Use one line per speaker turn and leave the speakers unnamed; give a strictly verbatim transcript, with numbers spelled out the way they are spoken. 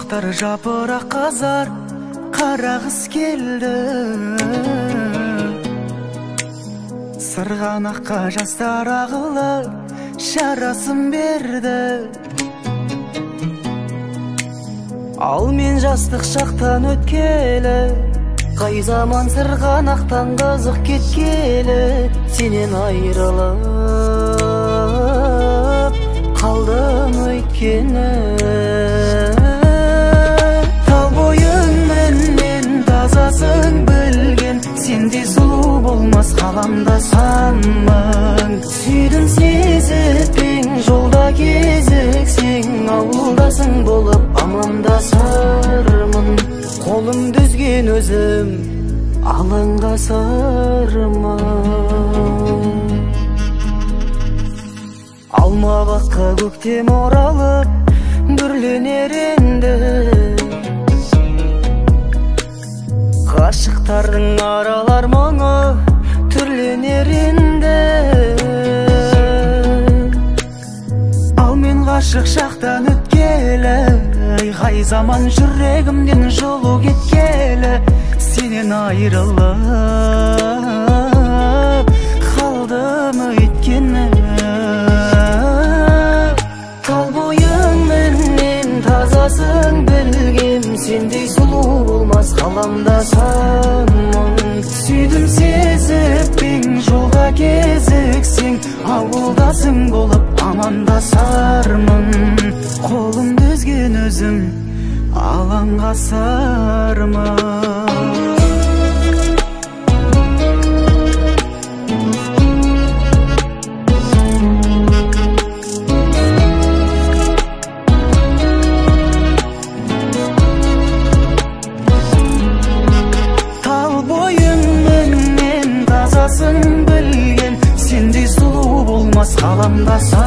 Баштар жапырақ қазар, қара қыз келді. Сырғанаққа жастар ағылып, шарасын берді. Ал мен жастық шақтан өткелі, қай заман сырғанақтан қызық кеткелі. Сенен айрылып қалдым өйткені. Тал бойың менен тазасың білген, сенде сұлу болмас ғаламда сан мың. Сүйдім сезіппең, жолда кезіксең, ауылдасың болып амандасармын. Қолым дүзген өзім алаңға сармын. Алма баққа көктем оралып бүрленер енді. Ғашықтардың аралар мұңы түрленер енді. Ал мен ғашық шақтан өткелі, қай заман жүрегімден жылу кеткелі. Сенен айрылып қалдым өйткені. Тал бойың менен тазасың білгем, сендей сұлу болмас ғаламда сан мың. Сүйдім сезіппең, жолға кезіксең, ауылдасың болып амандасармын. Қолым дүзген өзім алаңға сармын. Білген, сендей сұлу болмас ғаламда сан